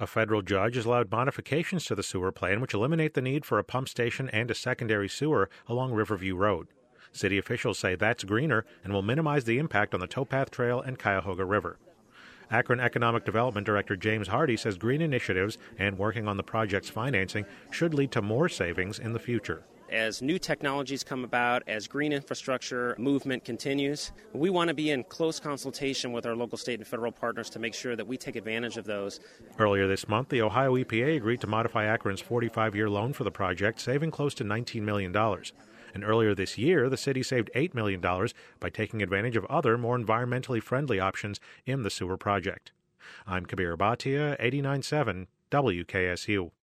A federal judge has allowed modifications to the sewer plan which eliminate the need for a pump station and a secondary sewer along Riverview Road. City officials say that's greener and will minimize the impact on the towpath trail and Cuyahoga River. Akron Economic Development Director James Hardy says green initiatives and working on the project's financing should lead to more savings in the future. As new technologies come about, as green infrastructure movement continues, we want to be in close consultation with our local, state, and federal partners to make sure that we take advantage of those. Earlier this month, the Ohio EPA agreed to modify Akron's 45-year loan for the project, saving close to $19 million. And earlier this year, the city saved $8 million by taking advantage of other, more environmentally friendly options in the sewer project. I'm Kabir Bhatia, 89.7 WKSU.